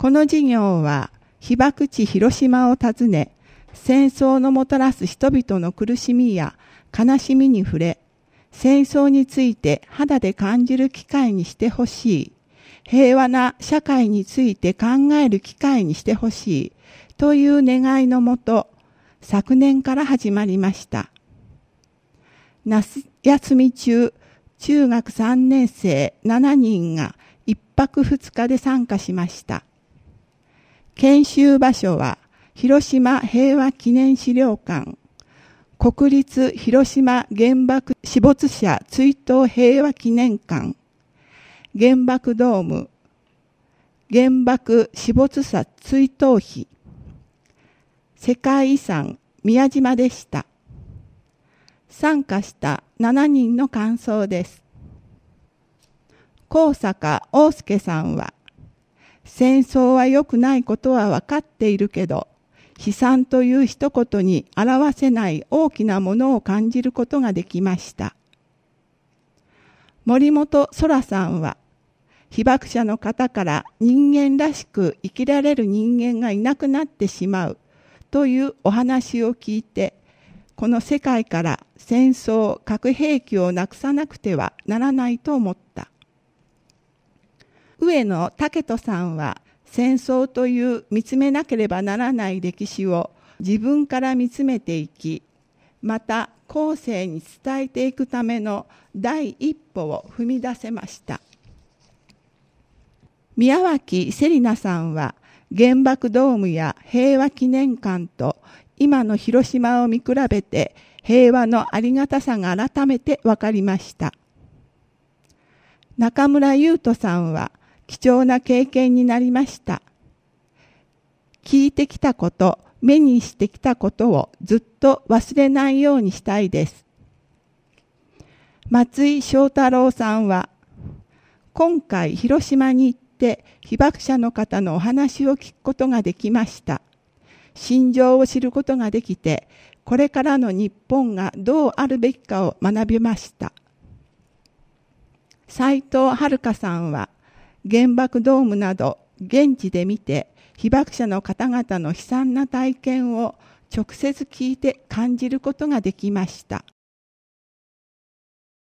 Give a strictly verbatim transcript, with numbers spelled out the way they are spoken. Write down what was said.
この授業は被爆地広島を訪ね、戦争のもたらす人々の苦しみや悲しみに触れ、戦争について肌で感じる機会にしてほしい、平和な社会について考える機会にしてほしいという願いのもと、昨年から始まりました。夏休み中、中学さんねん生しちにんがいっぱくふつかで参加しました。研修場所は広島平和記念資料館、国立広島原爆死没者追悼平和記念館、原爆ドーム、原爆死没者追悼碑、世界遺産宮島でした。参加したしちにんの感想です。高坂大輔さんは、戦争は良くないことは分かっているけど、悲惨という一言に表せない大きなものを感じることができました。森本空さんは、被爆者の方から人間らしく生きられる人間がいなくなってしまうというお話を聞いて、この世界から戦争、核兵器をなくさなくてはならないと思った。上野武人さんは、戦争という見つめなければならない歴史を自分から見つめていき、また後世に伝えていくための第一歩を踏み出せました。宮脇せりなさんは、原爆ドームや平和記念館と今の広島を見比べて平和のありがたさが改めて分かりました。中村優斗さんは、貴重な経験になりました。聞いてきたこと、目にしてきたことをずっと忘れないようにしたいです。松井翔太郎さんは、今回広島に行って被爆者の方のお話を聞くことができました。心情を知ることができて、これからの日本がどうあるべきかを学びました。斉藤遥さんは、原爆ドームなど現地で見て被爆者の方々の悲惨な体験を直接聞いて感じることができました。